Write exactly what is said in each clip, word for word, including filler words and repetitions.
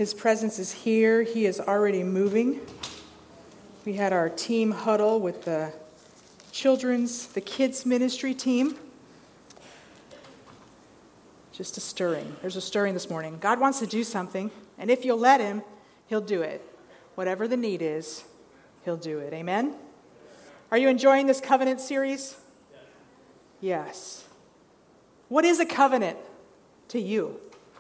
His presence is here. He is already moving. We had our team huddle with the children's, the kids ministry team. Just a stirring. There's a stirring this morning. God wants to do something, and if you'll let him, he'll do it. Whatever the need is, he'll do it. Amen? Are you enjoying this covenant series? Yes. What is a covenant to you?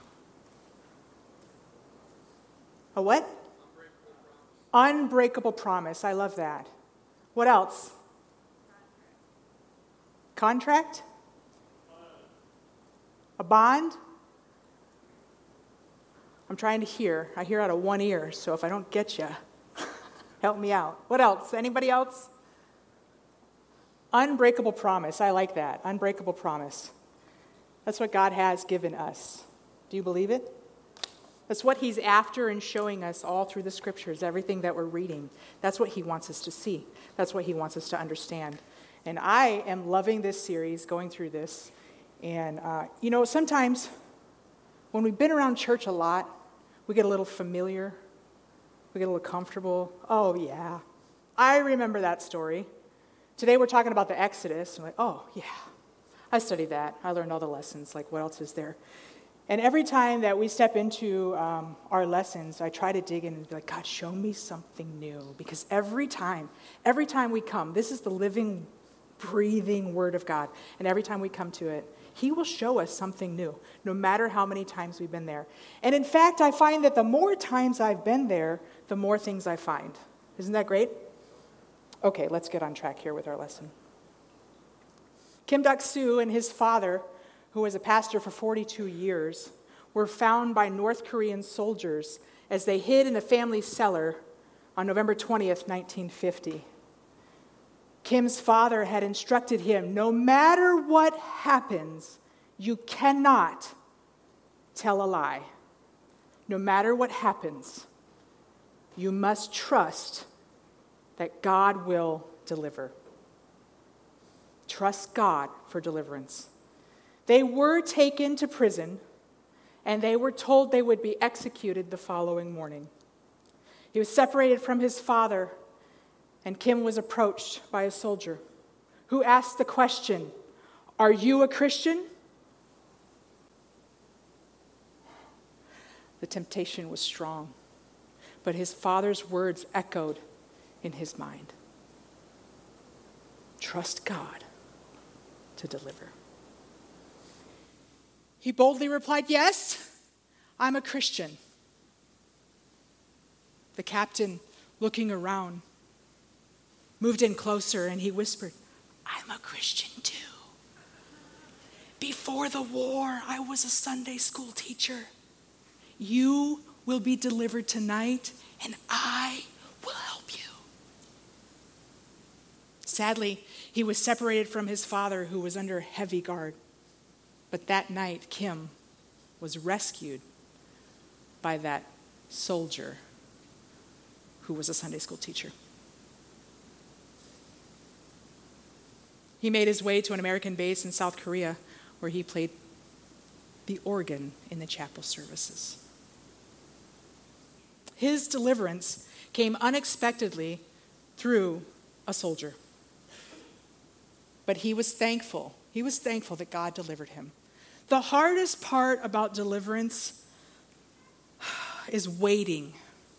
A what? Unbreakable, Unbreakable promise. I love that. What else? Contract? A bond? I'm trying to hear. I hear out of one ear, so if I don't get you, help me out. What else? Anybody else? Unbreakable promise. I like that. Unbreakable promise. That's what God has given us. Do you believe it? That's what he's after and showing us all through the scriptures, everything that we're reading. That's what he wants us to see. That's what he wants us to understand. And I am loving this series, going through this. And, uh, you know, sometimes when we've been around church a lot, we get a little familiar. We get a little comfortable. Oh, yeah. I remember that story. Today we're talking about the Exodus. I'm like, oh, yeah. I studied that. I learned all the lessons. Like, what else is there? And every time that we step into um, our lessons, I try to dig in and be like, God, show me something new. Because every time, every time we come, this is the living, breathing Word of God. And every time we come to it, he will show us something new, no matter how many times we've been there. And in fact, I find that the more times I've been there, the more things I find. Isn't that great? Okay, let's get on track here with our lesson. Kim Duck-Soo and his father, who was a pastor for forty-two years, were found by North Korean soldiers as they hid in the family cellar on November twentieth, nineteen fifty. Kim's father had instructed him, no matter what happens, you cannot tell a lie. No matter what happens, you must trust that God will deliver. Trust God for deliverance. They were taken to prison, and they were told they would be executed the following morning. He was separated from his father, and Kim was approached by a soldier who asked the question, "Are you a Christian?" The temptation was strong, but his father's words echoed in his mind. Trust God to deliver. He boldly replied, "Yes, I'm a Christian." The captain, looking around, moved in closer and he whispered, "I'm a Christian too. Before the war, I was a Sunday school teacher. You will be delivered tonight and I will help you." Sadly, he was separated from his father, who was under heavy guard. But that night, Kim was rescued by that soldier who was a Sunday school teacher. He made his way to an American base in South Korea, where he played the organ in the chapel services. His deliverance came unexpectedly through a soldier. But he was thankful. He was thankful that God delivered him. The hardest part about deliverance is waiting.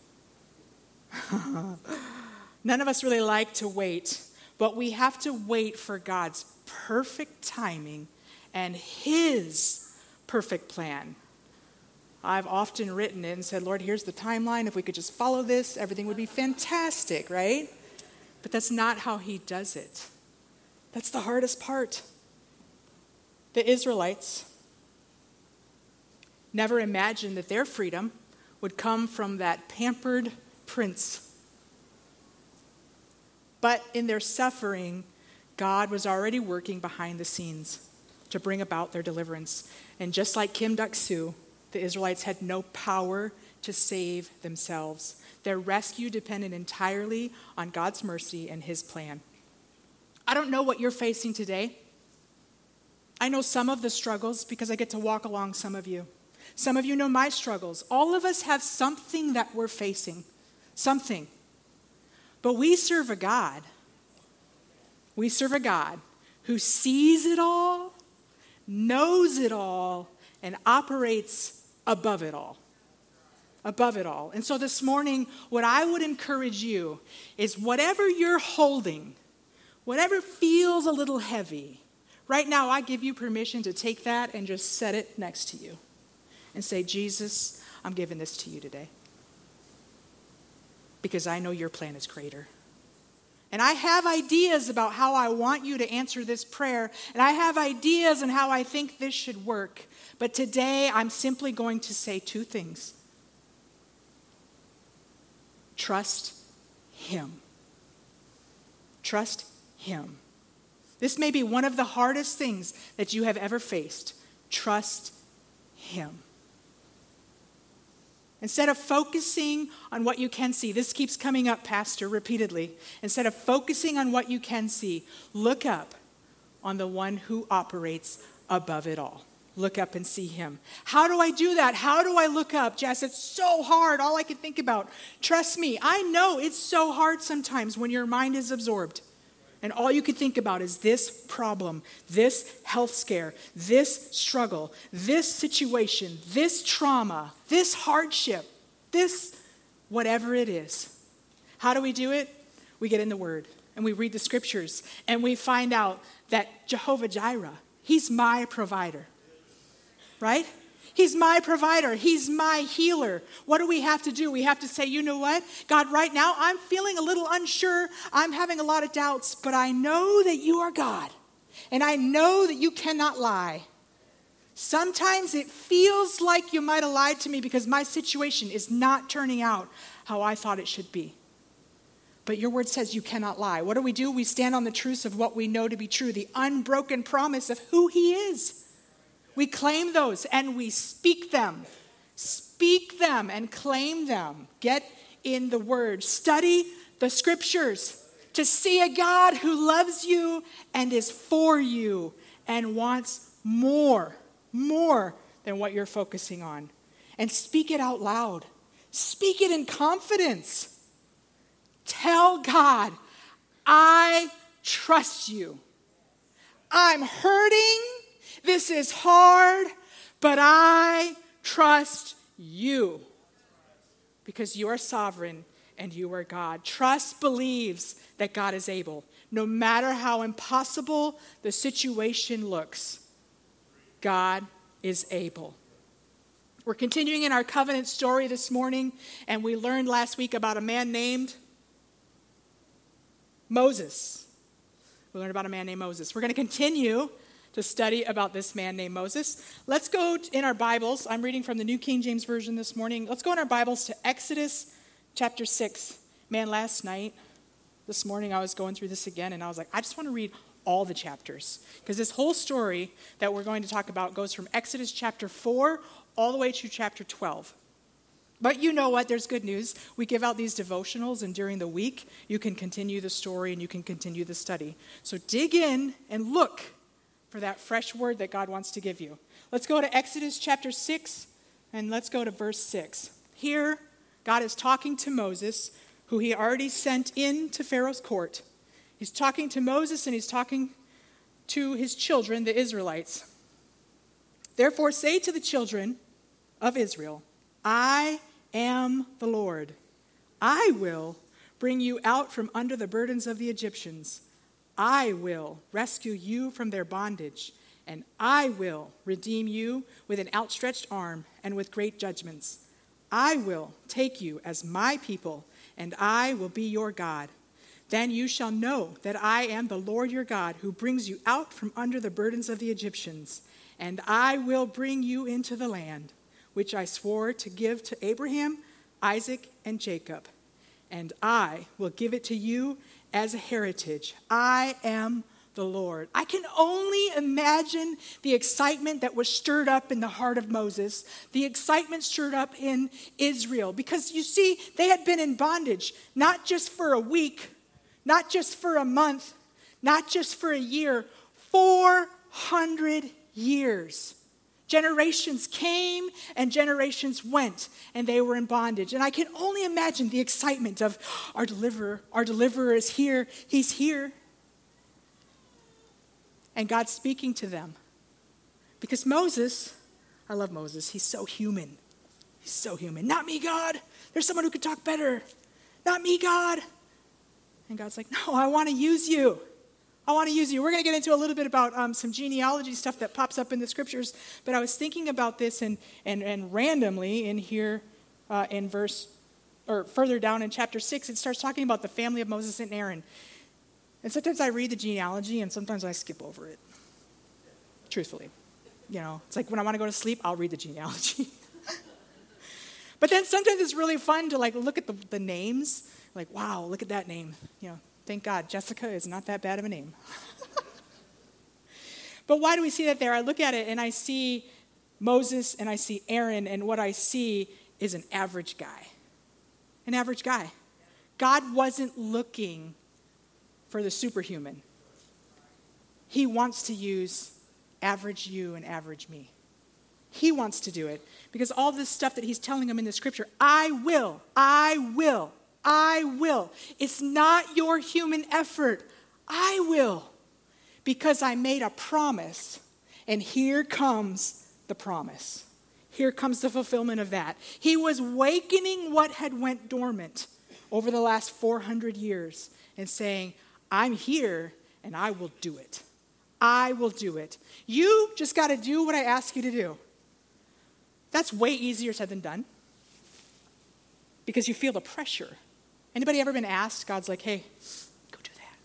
None of us really like to wait, but we have to wait for God's perfect timing and his perfect plan. I've often written it and said, Lord, here's the timeline. If we could just follow this, everything would be fantastic, right? But that's not how he does it. That's the hardest part. The Israelites never imagined that their freedom would come from that pampered prince. But in their suffering, God was already working behind the scenes to bring about their deliverance. And just like Kim Duck-Soo, the Israelites had no power to save themselves. Their rescue depended entirely on God's mercy and his plan. I don't know what you're facing today. I know some of the struggles because I get to walk along some of you. Some of you know my struggles. All of us have something that we're facing. Something. But we serve a God. We serve a God who sees it all, knows it all, and operates above it all. Above it all. And so this morning, what I would encourage you is whatever you're holding, whatever feels a little heavy, right now I give you permission to take that and just set it next to you and say, Jesus, I'm giving this to you today. Because I know your plan is greater. And I have ideas about how I want you to answer this prayer. And I have ideas on how I think this should work. But today, I'm simply going to say two things. Trust him. Trust him. This may be one of the hardest things that you have ever faced. Trust him. Instead of focusing on what you can see, this keeps coming up, Pastor, repeatedly. Instead of focusing on what you can see, look up on the one who operates above it all. Look up and see him. How do I do that? How do I look up? Jess, it's so hard. All I can think about. Trust me, I know it's so hard sometimes when your mind is absorbed. And all you can think about is this problem, this health scare, this struggle, this situation, this trauma, this hardship, this whatever it is. How do we do it? We get in the Word and we read the scriptures and we find out that Jehovah Jireh, he's my provider. Right? He's my provider. He's my healer. What do we have to do? We have to say, you know what? God, right now I'm feeling a little unsure. I'm having a lot of doubts, but I know that you are God. And I know that you cannot lie. Sometimes it feels like you might have lied to me because my situation is not turning out how I thought it should be. But your word says you cannot lie. What do we do? We stand on the truths of what we know to be true, the unbroken promise of who he is. We claim those and we speak them. Speak them and claim them. Get in the Word. Study the scriptures to see a God who loves you and is for you and wants more, more than what you're focusing on. And speak it out loud. Speak it in confidence. Tell God, I trust you. I'm hurting. This is hard, but I trust you because you are sovereign and you are God. Trust believes that God is able. No matter how impossible the situation looks, God is able. We're continuing in our covenant story this morning, and we learned last week about a man named Moses. We learned about a man named Moses. We're going to continue to study about this man named Moses. Let's go in our Bibles. I'm reading from the New King James Version this morning. Let's go in our Bibles to Exodus chapter six. Man, last night, this morning, I was going through this again, and I was like, I just want to read all the chapters. Because this whole story that we're going to talk about goes from Exodus chapter four all the way to chapter twelve. But you know what? There's good news. We give out these devotionals, and during the week, you can continue the story and you can continue the study. So dig in and look for that fresh word that God wants to give you. Let's go to Exodus chapter six, and let's go to verse six. Here, God is talking to Moses, who he already sent in to Pharaoh's court. He's talking to Moses, and he's talking to his children, the Israelites. Therefore, say to the children of Israel, I am the Lord. I will bring you out from under the burdens of the Egyptians. I will rescue you from their bondage, and I will redeem you with an outstretched arm and with great judgments. I will take you as my people, and I will be your God. Then you shall know that I am the Lord your God, who brings you out from under the burdens of the Egyptians, and I will bring you into the land which I swore to give to Abraham, Isaac, and Jacob. And I will give it to you as a heritage. I am the Lord. I can only imagine the excitement that was stirred up in the heart of Moses, the excitement stirred up in Israel, because you see, they had been in bondage, not just for a week, not just for a month, not just for a year, four hundred years. Generations came and generations went, and they were in bondage. And I can only imagine the excitement of our deliverer. Our deliverer is here. He's here. And God's speaking to them. Because Moses, I love Moses. He's so human. He's so human. Not me, God. There's someone who could talk better. Not me, God. And God's like, no, I want to use you. I want to use you. We're going to get into a little bit about um, some genealogy stuff that pops up in the scriptures. But I was thinking about this and and, and randomly in here uh, in verse, or further down in chapter six, it starts talking about the family of Moses and Aaron. And sometimes I read the genealogy and sometimes I skip over it. Truthfully. You know, it's like when I want to go to sleep, I'll read the genealogy. But then sometimes it's really fun to like look at the, the names. Like, wow, look at that name. You know, thank God, Jessica is not that bad of a name. But why do we see that there? I look at it and I see Moses and I see Aaron, and what I see is an average guy. An average guy. God wasn't looking for the superhuman. He wants to use average you and average me. He wants to do it because all this stuff that he's telling them in the scripture, I will, I will, I will. It's not your human effort. I will. Because I made a promise, and here comes the promise. Here comes the fulfillment of that. He was wakening what had went dormant over the last four hundred years and saying, I'm here and I will do it. I will do it. You just got to do what I ask you to do. That's way easier said than done because you feel the pressure. Anybody ever been asked? God's like, hey, go do that.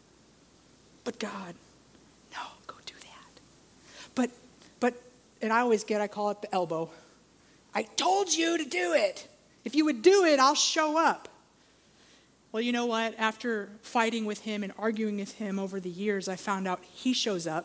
But God, no, go do that. But, but, and I always get, I call it the elbow. I told you to do it. If you would do it, I'll show up. Well, you know what? After fighting with him and arguing with him over the years, I found out he shows up.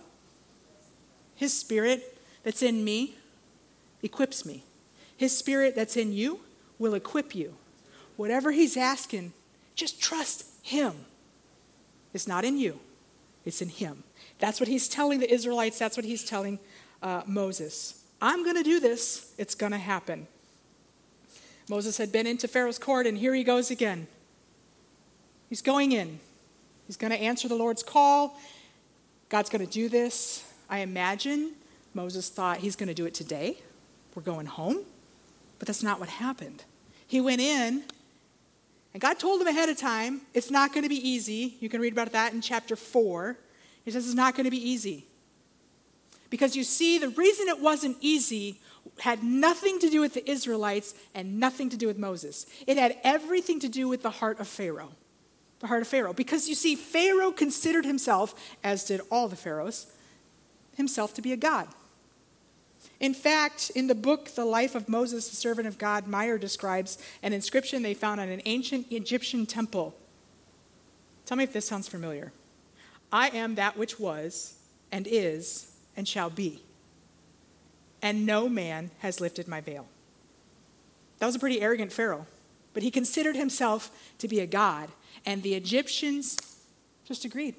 His spirit that's in me equips me. His spirit that's in you will equip you. Whatever he's asking, just trust him. It's not in you. It's in him. That's what he's telling the Israelites. That's what he's telling uh, Moses. I'm going to do this. It's going to happen. Moses had been into Pharaoh's court, and here he goes again. He's going in. He's going to answer the Lord's call. God's going to do this. I imagine Moses thought he's going to do it today. We're going home. But that's not what happened. He went in, and God told him ahead of time, it's not going to be easy. You can read about that in chapter four. He says it's not going to be easy. Because you see, the reason it wasn't easy had nothing to do with the Israelites and nothing to do with Moses. It had everything to do with the heart of Pharaoh. The heart of Pharaoh. Because you see, Pharaoh considered himself, as did all the pharaohs, himself to be a god. In fact, in the book, The Life of Moses, the Servant of God, Meyer describes an inscription they found on an ancient Egyptian temple. Tell me if this sounds familiar. I am that which was, and is, and shall be. And no man has lifted my veil. That was a pretty arrogant Pharaoh. But he considered himself to be a god. And the Egyptians just agreed.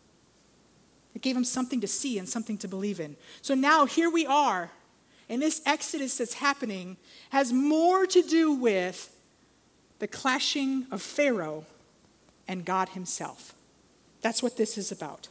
It gave them something to see and something to believe in. So now here we are. And this exodus that's happening has more to do with the clashing of Pharaoh and God himself. That's what this is about.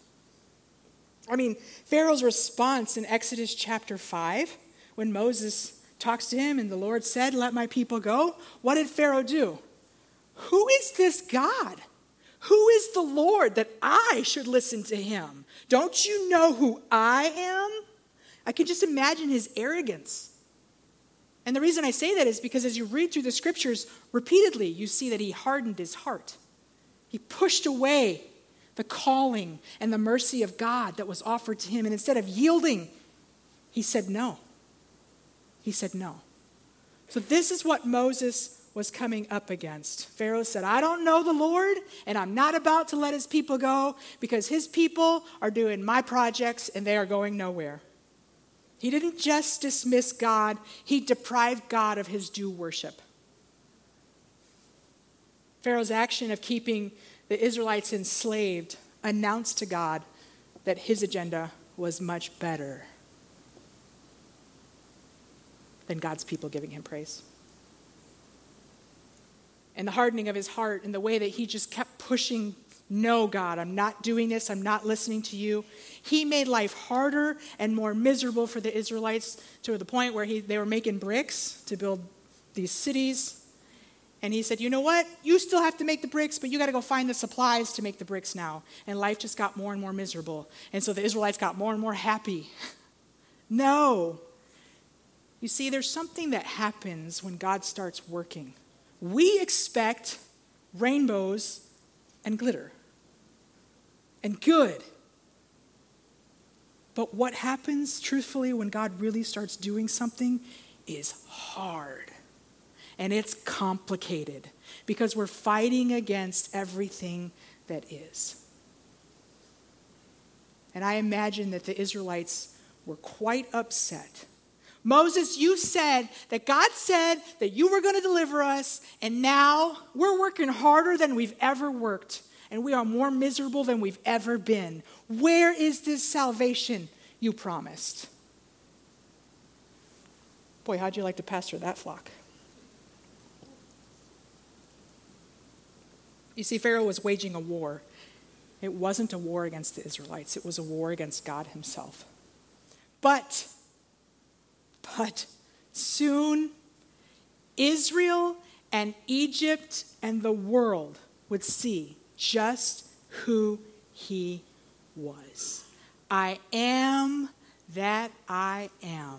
I mean, Pharaoh's response in Exodus chapter five, when Moses talks to him and the Lord said, let my people go, what did Pharaoh do? Who is this God? Who is the Lord that I should listen to him? Don't you know who I am? I can just imagine his arrogance. And the reason I say that is because as you read through the scriptures repeatedly, you see that he hardened his heart. He pushed away the calling and the mercy of God that was offered to him. And instead of yielding, he said no. He said no. So this is what Moses was coming up against. Pharaoh said, I don't know the Lord, and I'm not about to let his people go because his people are doing my projects and they are going nowhere. He didn't just dismiss God, he deprived God of his due worship. Pharaoh's action of keeping the Israelites enslaved announced to God that his agenda was much better. than God's people giving him praise. And the hardening of his heart and the way that he just kept pushing, no, God, I'm not doing this. I'm not listening to you. He made life harder and more miserable for the Israelites to the point where he, they were making bricks to build these cities. And he said, you know what? You still have to make the bricks, but you got to go find the supplies to make the bricks now. And life just got more and more miserable. And so the Israelites got more and more happy. No. You see, there's something that happens when God starts working. We expect rainbows and glitter and good. But what happens, truthfully, when God really starts doing something is hard. And it's complicated because we're fighting against everything that is. And I imagine that the Israelites were quite upset. Moses, you said that God said that you were going to deliver us, and now we're working harder than we've ever worked, and we are more miserable than we've ever been. Where is this salvation you promised? Boy, how'd you like to pastor that flock? You see, Pharaoh was waging a war. It wasn't a war against the Israelites. It was a war against God himself. But, but soon, Israel and Egypt and the world would see just who he was. I am that I am.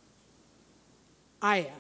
I am.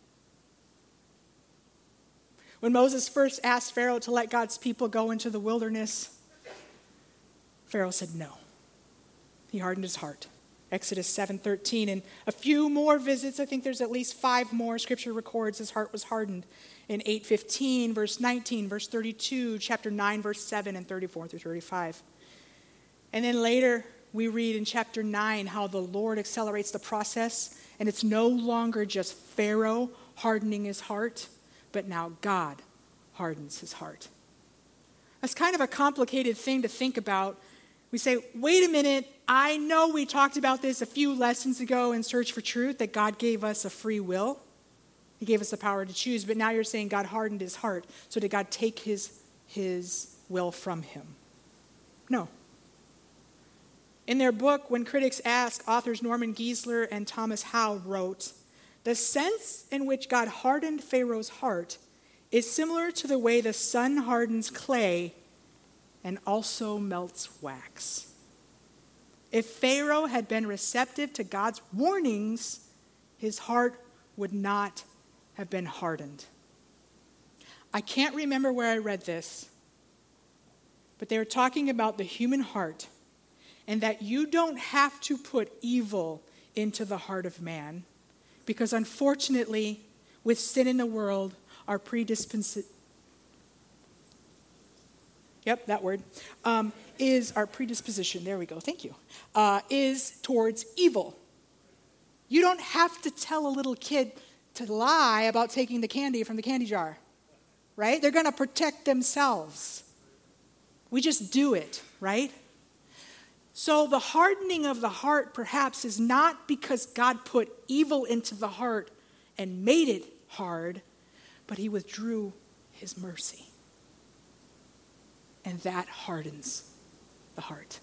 When Moses first asked Pharaoh to let God's people go into the wilderness, Pharaoh said no. He hardened his heart. Exodus seven thirteen, and a few more visits. I think there's at least five more. Scripture records his heart was hardened. In eight fifteen, verse nineteen, verse thirty-two, chapter nine, verse seven, and thirty-four through thirty-five. And then later, we read in chapter nine how the Lord accelerates the process, and it's no longer just Pharaoh hardening his heart, but now God hardens his heart. That's kind of a complicated thing to think about. We say, wait a minute, I know we talked about this a few lessons ago in Search for Truth, that God gave us a free will. He gave us the power to choose, but now you're saying God hardened his heart. So did God take his, his will from him? No. In their book, When Critics Ask, authors Norman Geisler and Thomas Howe wrote, the sense in which God hardened Pharaoh's heart is similar to the way the sun hardens clay and also melts wax. If Pharaoh had been receptive to God's warnings, his heart would not have been hardened. I can't remember where I read this, but they were talking about the human heart and that you don't have to put evil into the heart of man because unfortunately, with sin in the world, our predisposition, yep, that word, um, is our predisposition, there we go, thank you, uh, is towards evil. You don't have to tell a little kid to lie about taking the candy from the candy jar, right? They're going to protect themselves. We just do it, right? So the hardening of the heart perhaps is not because God put evil into the heart and made it hard, but he withdrew his mercy. And that hardens the heart.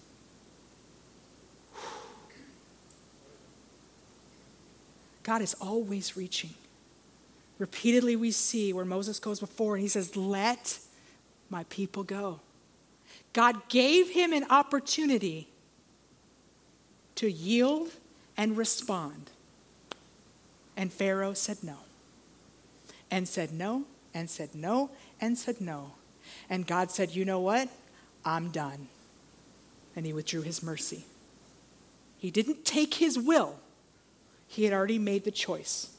God is always reaching. Repeatedly we see where Moses goes before and he says, let my people go. God gave him an opportunity to yield and respond. And Pharaoh said no. And said no, and said no, and said no. And God said, you know what? I'm done. And he withdrew his mercy. He didn't take his will. He had already made the choice.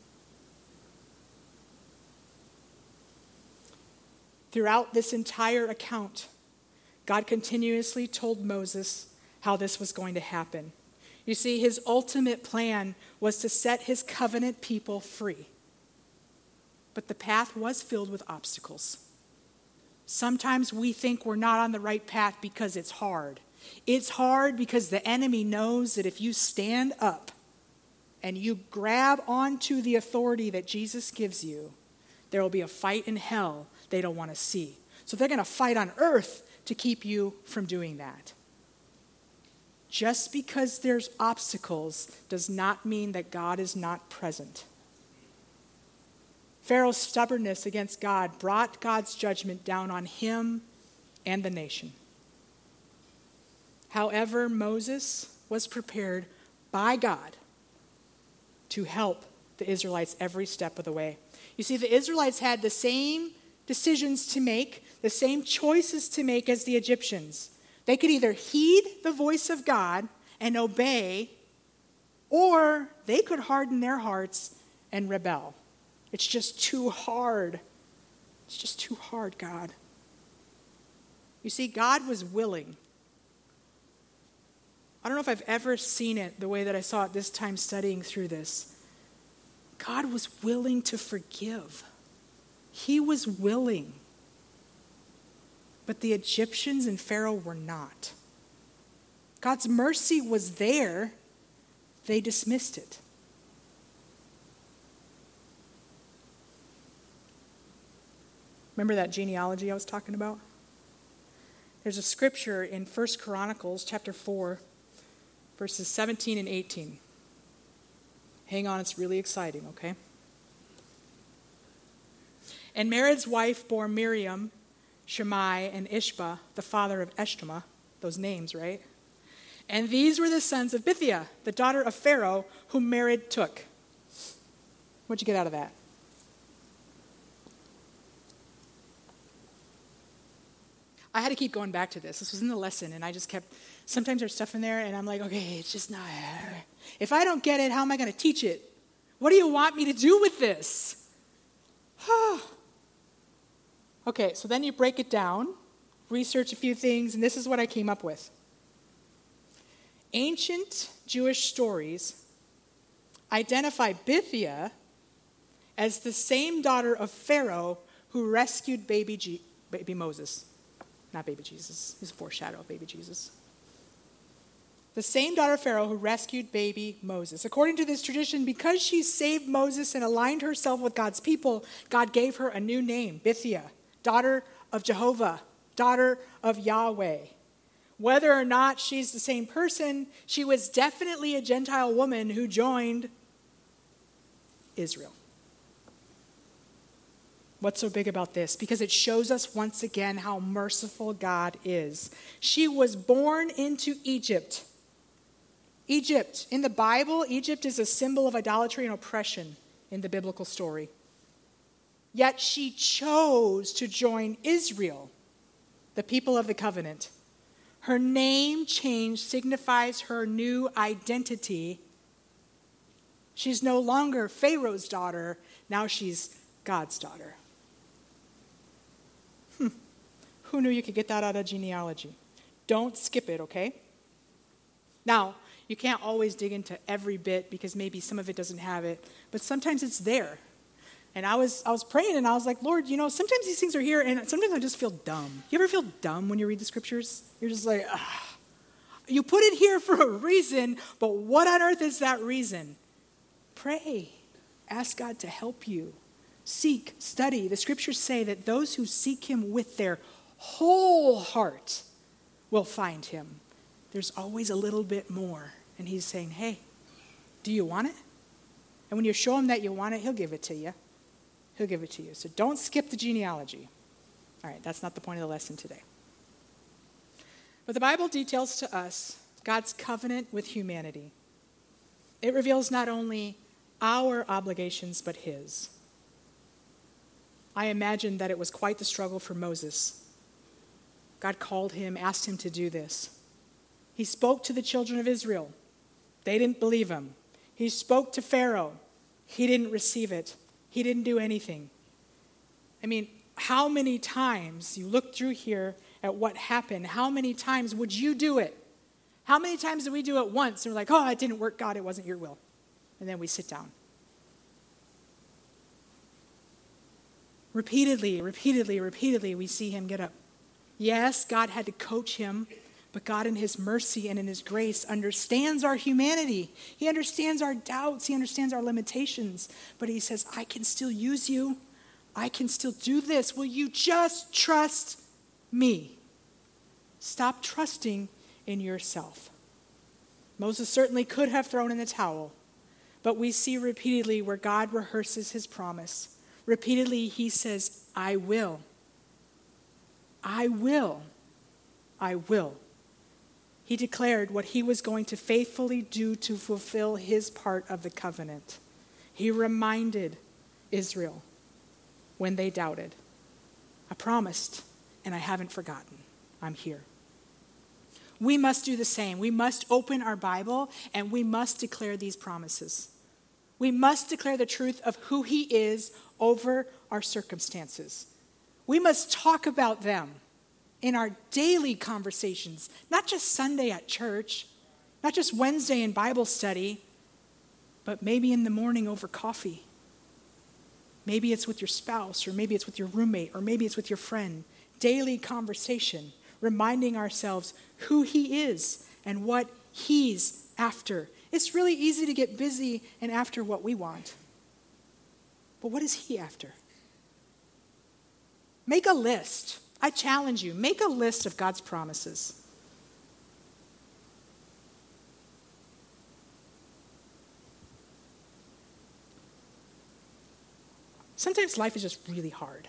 Throughout this entire account, God continuously told Moses how this was going to happen. You see, his ultimate plan was to set his covenant people free. But the path was filled with obstacles. Sometimes we think we're not on the right path because it's hard. It's hard because the enemy knows that if you stand up, and you grab onto the authority that Jesus gives you, there will be a fight in hell they don't want to see. So they're going to fight on earth to keep you from doing that. Just because there's obstacles does not mean that God is not present. Pharaoh's stubbornness against God brought God's judgment down on him and the nation. However, Moses was prepared by God to help the Israelites every step of the way. You see, the Israelites had the same decisions to make, the same choices to make as the Egyptians. They could either heed the voice of God and obey, or they could harden their hearts and rebel. It's just too hard. It's just too hard, God. You see, God was willing. I don't know if I've ever seen it the way that I saw it this time studying through this. God was willing to forgive. He was willing. But the Egyptians and Pharaoh were not. God's mercy was there. They dismissed it. Remember that genealogy I was talking about? There's a scripture in First Chronicles chapter four, verses seventeen and eighteen. Hang on, it's really exciting, okay? And Mered's wife bore Miriam, Shammai, and Ishba, the father of Eshtemoa, those names, right? And these were the sons of Bithiah, the daughter of Pharaoh, whom Mered took. What'd you get out of that? I had to keep going back to this. This was in the lesson, and I just kept, sometimes there's stuff in there, and I'm like, okay, it's just not, if I don't get it, how am I going to teach it? What do you want me to do with this? Okay, so then you break it down, research a few things, and this is what I came up with. Ancient Jewish stories identify Bithiah as the same daughter of Pharaoh who rescued baby, G- baby Moses. Not baby Jesus. He's a foreshadow of baby Jesus. The same daughter of Pharaoh who rescued baby Moses. According to this tradition, because she saved Moses and aligned herself with God's people, God gave her a new name, Bithiah, daughter of Jehovah, daughter of Yahweh. Whether or not she's the same person, she was definitely a Gentile woman who joined Israel. What's so big about this? Because it shows us once again how merciful God is. She was born into Egypt. Egypt. In the Bible, Egypt is a symbol of idolatry and oppression in the biblical story. Yet she chose to join Israel, the people of the covenant. Her name change signifies her new identity. She's no longer Pharaoh's daughter. Now she's God's daughter. Hmm. Who knew you could get that out of genealogy? Don't skip it, okay? Now, you can't always dig into every bit because maybe some of it doesn't have it, but sometimes it's there. And I was I was praying and I was like, Lord, you know, sometimes these things are here and sometimes I just feel dumb. You ever feel dumb when you read the scriptures? You're just like, ah. You put it here for a reason, but what on earth is that reason? Pray. Ask God to help you. Seek, study. The scriptures say that those who seek him with their whole heart will find him. There's always a little bit more. And he's saying, hey, do you want it? And when you show him that you want it, he'll give it to you. He'll give it to you. So don't skip the genealogy. All right, that's not the point of the lesson today. But the Bible details to us God's covenant with humanity. It reveals not only our obligations, but his. I imagine that it was quite the struggle for Moses. God called him, asked him to do this. He spoke to the children of Israel. They didn't believe him. He spoke to Pharaoh. He didn't receive it. He didn't do anything. I mean, how many times, you look through here at what happened, how many times would you do it? How many times did we do it once and we're like, oh, it didn't work, God, it wasn't your will. And then we sit down. Repeatedly, repeatedly, repeatedly, we see him get up. Yes, God had to coach him But God in his mercy and in his grace understands our humanity. He understands our doubts. He understands our limitations. But he says, I can still use you. I can still do this. Will you just trust me? Stop trusting in yourself. Moses certainly could have thrown in the towel. But we see repeatedly where God rehearses his promise. Repeatedly he says, I will. I will. I will. He declared what he was going to faithfully do to fulfill his part of the covenant. He reminded Israel when they doubted, I promised and I haven't forgotten. I'm here. We must do the same. We must open our Bible and we must declare these promises. We must declare the truth of who he is over our circumstances. We must talk about them in our daily conversations, not just Sunday at church, not just Wednesday in Bible study, but maybe in the morning over coffee. Maybe it's with your spouse, or maybe it's with your roommate, or maybe it's with your friend. Daily conversation, reminding ourselves who he is and what he's after. It's really easy to get busy and after what we want. But what is he after? Make a list. I challenge you, make a list of God's promises. Sometimes life is just really hard.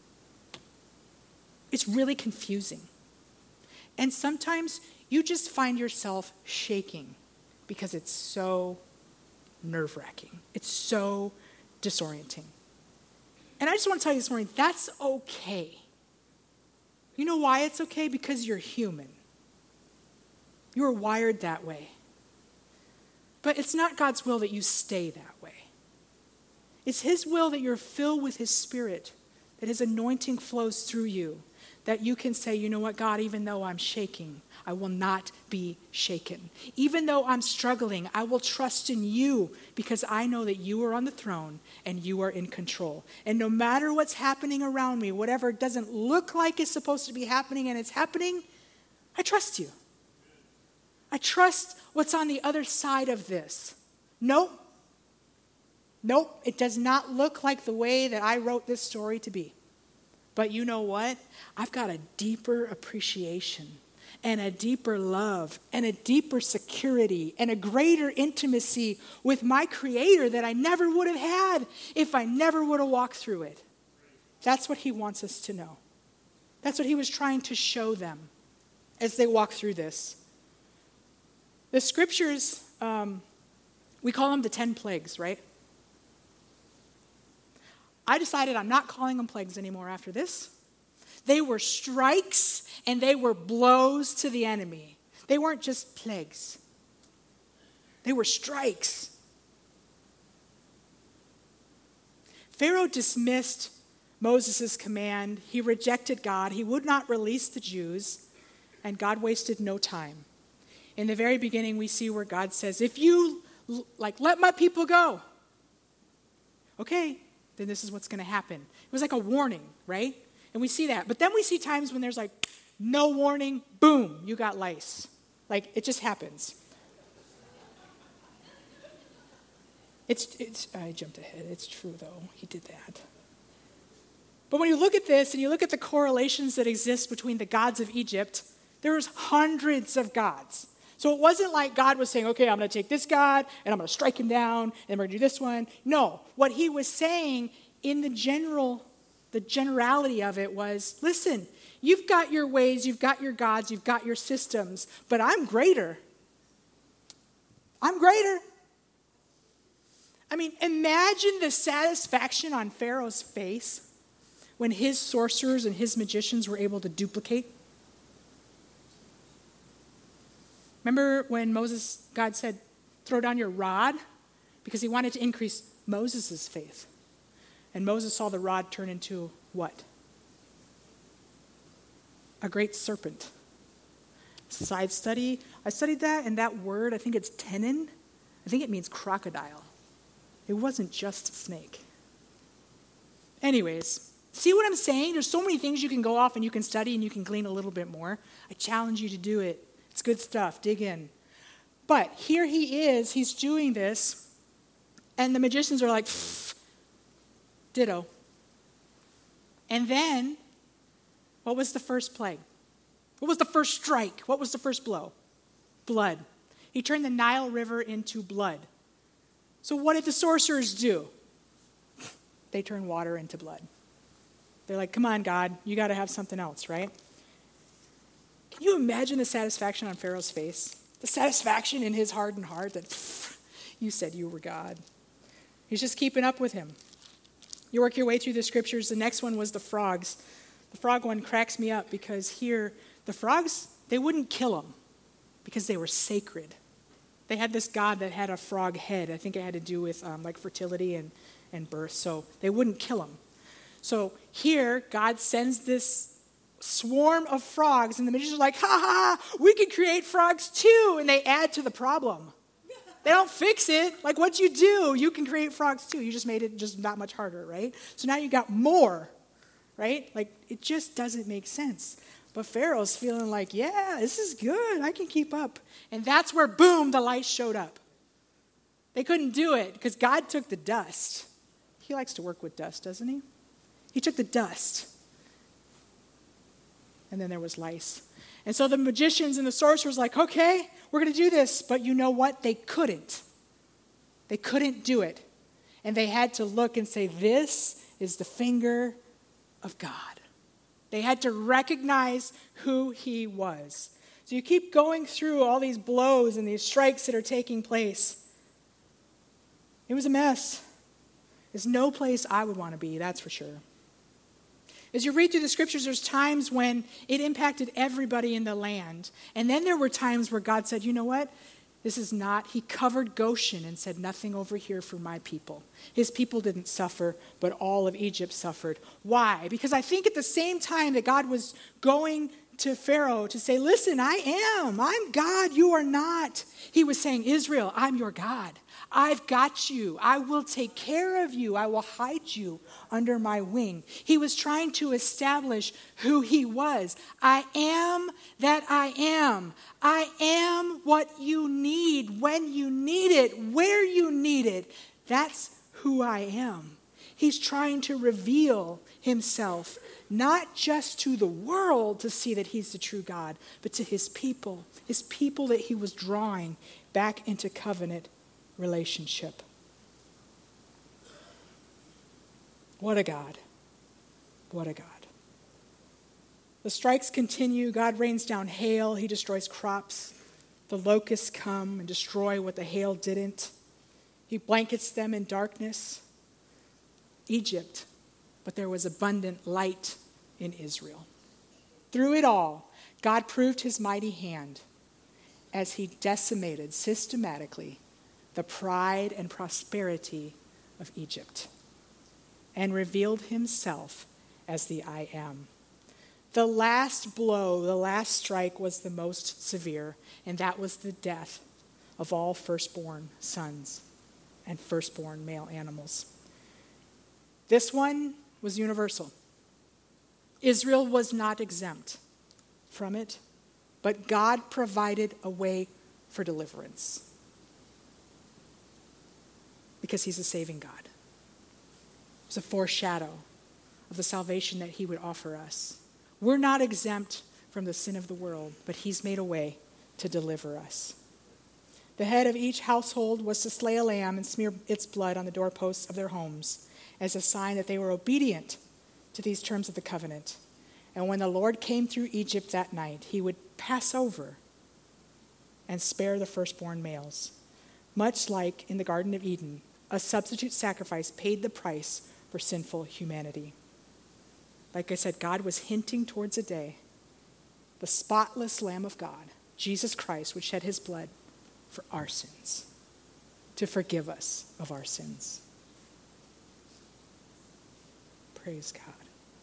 It's really confusing. And sometimes you just find yourself shaking because it's so nerve-wracking. It's so disorienting. And I just want to tell you this morning, that's okay. You know why it's okay? Because you're human. You are wired that way. But it's not God's will that you stay that way. It's his will that you're filled with his Spirit, that his anointing flows through you, that you can say, you know what, God, even though I'm shaking, I will not be shaken. Even though I'm struggling, I will trust in you because I know that you are on the throne and you are in control. And no matter what's happening around me, whatever doesn't look like it's supposed to be happening and it's happening, I trust you. I trust what's on the other side of this. Nope. Nope, it does not look like the way that I wrote this story to be. But you know what? I've got a deeper appreciation and a deeper love and a deeper security and a greater intimacy with my Creator that I never would have had if I never would have walked through it. That's what he wants us to know. That's what he was trying to show them as they walk through this. The scriptures, um, we call them the ten plagues, right? I decided I'm not calling them plagues anymore after this. They were strikes and they were blows to the enemy. They weren't just plagues. They were strikes. Pharaoh dismissed Moses' command. He rejected God. He would not release the Jews, and God wasted no time. In the very beginning, we see where God says, if you, like, let my people go, okay, then this is what's going to happen. It was like a warning, right? And we see that. But then we see times when there's like, no warning, boom, you got lice. Like, it just happens. It's, it's, I jumped ahead. It's true, though. He did that. But when you look at this and you look at the correlations that exist between the gods of Egypt, there's hundreds of gods. So it wasn't like God was saying, okay, I'm going to take this God, and I'm going to strike him down, and we're going to do this one. No, what he was saying in the general, the generality of it was, listen, you've got your ways, you've got your gods, you've got your systems, but I'm greater. I'm greater. I mean, imagine the satisfaction on Pharaoh's face when his sorcerers and his magicians were able to duplicate. Remember when Moses, God said, throw down your rod? Because he wanted to increase Moses' faith. And Moses saw the rod turn into what? A great serpent. Side study, I studied that, and that word, I think it's tenon. I think it means crocodile. It wasn't just a snake. Anyways, see what I'm saying? There's so many things you can go off and you can study and you can glean a little bit more. I challenge you to do it. It's good stuff. Dig in. But here he is. He's doing this. And the magicians are like, ditto. And then, what was the first plague? What was the first strike? What was the first blow? Blood. He turned the Nile River into blood. So what did the sorcerers do? They turned water into blood. They're like, come on, God, you got to have something else, right? Can you imagine the satisfaction on Pharaoh's face? The satisfaction in his hardened heart that pff, you said you were God. He's just keeping up with him. You work your way through the scriptures. The next one was the frogs. The frog one cracks me up because here, the frogs, they wouldn't kill them because they were sacred. They had this god that had a frog head. I think it had to do with um, like fertility and, and birth, so they wouldn't kill him. So here, God sends this swarm of frogs, and the magicians are like, ha ha, ha, we can create frogs too, and they add to the problem. They don't fix it. Like, what'd you do? You can create frogs too. You just made it just that much harder, right? So now you got more, right? Like, it just doesn't make sense. But Pharaoh's feeling like, yeah, this is good. I can keep up. And that's where, boom, the light showed up. They couldn't do it because God took the dust. He likes to work with dust, doesn't he? He took the dust. And then there was lice. And so the magicians and the sorcerers were like, okay, we're going to do this. But you know what? They couldn't. They couldn't do it. And they had to look and say, this is the finger of God. They had to recognize who he was. So you keep going through all these blows and these strikes that are taking place. It was a mess. It's no place I would want to be, that's for sure. As you read through the scriptures, there's times when it impacted everybody in the land. And then there were times where God said, you know what? This is not, he covered Goshen and said, nothing over here for my people. His people didn't suffer, but all of Egypt suffered. Why? Because I think at the same time that God was going to Pharaoh to say, listen, I am. I'm God. You are not. He was saying, Israel, I'm your God. I've got you. I will take care of you. I will hide you under my wing. He was trying to establish who he was. I am that I am. I am what you need, when you need it, where you need it. That's who I am. He's trying to reveal himself, not just to the world to see that he's the true God, but to his people, his people that he was drawing back into covenant relationship. What a God. What a God. The strikes continue. God rains down hail. He destroys crops. The locusts come and destroy what the hail didn't. He blankets them in darkness. Egypt, but there was abundant light in Israel. Through it all, God proved his mighty hand as he decimated systematically the pride and prosperity of Egypt and revealed himself as the I am. The last blow, the last strike was the most severe, and that was the death of all firstborn sons and firstborn male animals. This one was universal. Israel was not exempt from it, but God provided a way for deliverance because he's a saving God. It was a foreshadow of the salvation that he would offer us. We're not exempt from the sin of the world, but he's made a way to deliver us. The head of each household was to slay a lamb and smear its blood on the doorposts of their homes as a sign that they were obedient to these terms of the covenant. And when the Lord came through Egypt that night, he would pass over and spare the firstborn males. Much like in the Garden of Eden, a substitute sacrifice paid the price for sinful humanity. Like I said, God was hinting towards a day, the spotless Lamb of God, Jesus Christ, would shed his blood for our sins, to forgive us of our sins. Praise God.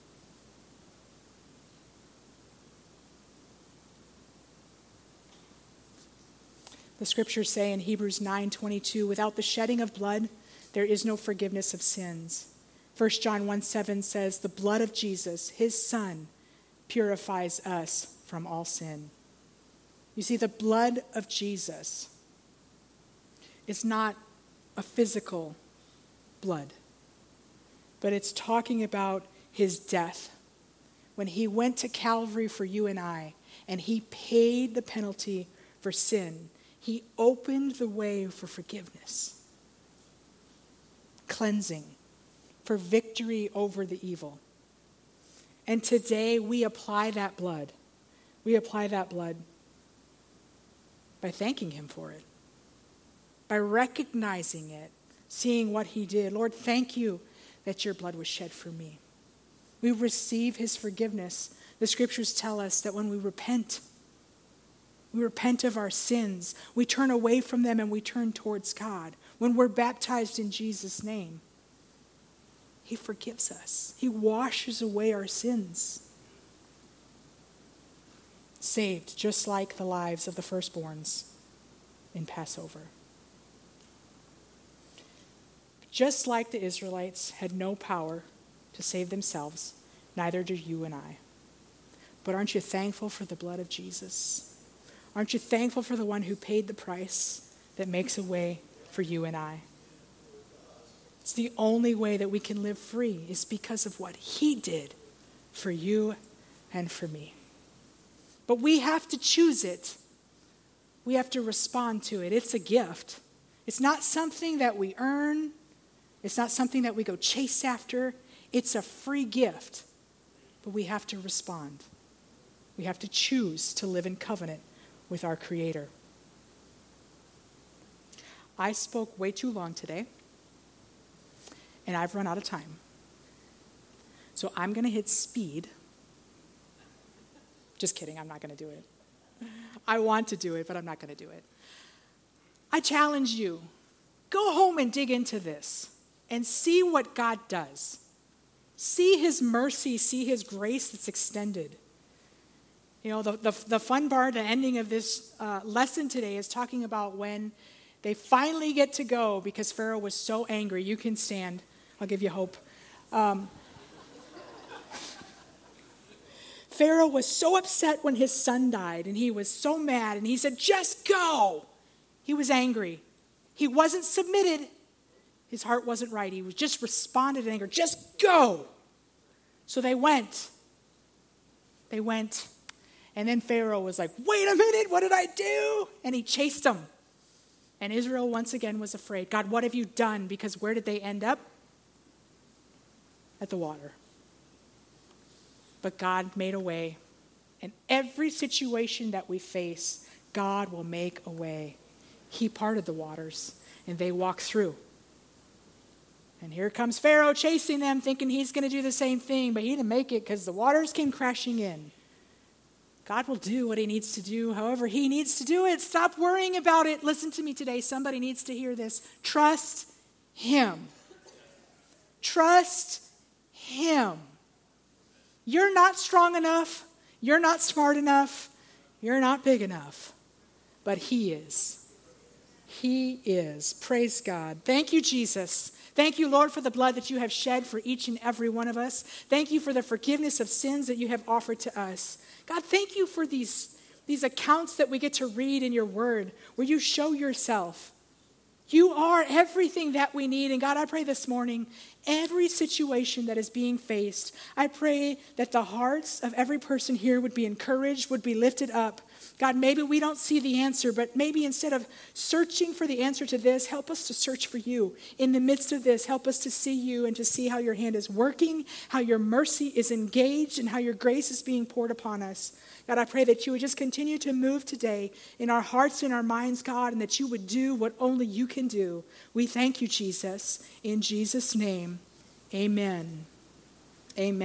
The scriptures say in Hebrews nine twenty-two, without the shedding of blood, there is no forgiveness of sins. First John one seven says, the blood of Jesus, his son, purifies us from all sin. You see, the blood of Jesus is not a physical blood, but it's talking about his death. When he went to Calvary for you and I, and he paid the penalty for sin, he opened the way for forgiveness, cleansing, for victory over the evil. And today we apply that blood. We apply that blood by thanking him for it, by recognizing it, seeing what he did. Lord, thank you that your blood was shed for me. We receive his forgiveness. The scriptures tell us that when we repent, we repent of our sins, we turn away from them and we turn towards God. When we're baptized in Jesus' name, he forgives us. He washes away our sins. Saved, just like the lives of the firstborns in Passover. Just like the Israelites had no power to save themselves, neither do you and I. But aren't you thankful for the blood of Jesus? Aren't you thankful for the one who paid the price that makes a way for you and I? It's the only way that we can live free is because of what he did for you and for me. But we have to choose it. We have to respond to it. It's a gift. It's not something that we earn. It's not something that we go chase after. It's a free gift. But we have to respond. We have to choose to live in covenant with our Creator. I spoke way too long today, and I've run out of time. So I'm going to hit speed. Just kidding, I'm not going to do it. I want to do it, but I'm not going to do it. I challenge you, go home and dig into this and see what God does. See his mercy, see his grace that's extended. You know, the, the, the fun part, the ending of this uh, lesson today is talking about when they finally get to go because Pharaoh was so angry. You can stand. I'll give you hope. Um, Pharaoh was so upset when his son died, and he was so mad, and he said, just go. He was angry. He wasn't submitted. His heart wasn't right. He was just responded in anger. Just go. So they went. They went. And then Pharaoh was like, wait a minute, what did I do? And he chased them. And Israel once again was afraid. God, what have you done? Because where did they end up? At the water. But God made a way. In every situation that we face, God will make a way. He parted the waters, and they walked through. And here comes Pharaoh chasing them, thinking he's going to do the same thing, but he didn't make it because the waters came crashing in. God will do what he needs to do, however he needs to do it. Stop worrying about it. Listen to me today. Somebody needs to hear this. Trust him. Trust him. You're not strong enough. You're not smart enough. You're not big enough. But he is. He is. Praise God. Thank you, Jesus. Thank you, Lord, for the blood that you have shed for each and every one of us. Thank you for the forgiveness of sins that you have offered to us. God, thank you for these, these accounts that we get to read in your word where you show yourself. You are everything that we need. And God, I pray this morning, every situation that is being faced, I pray that the hearts of every person here would be encouraged, would be lifted up. God, maybe we don't see the answer, but maybe instead of searching for the answer to this, help us to search for you. In the midst of this, help us to see you and to see how your hand is working, how your mercy is engaged, and how your grace is being poured upon us. God, I pray that you would just continue to move today in our hearts and our minds, God, and that you would do what only you can do. We thank you, Jesus. In Jesus' name, amen. Amen.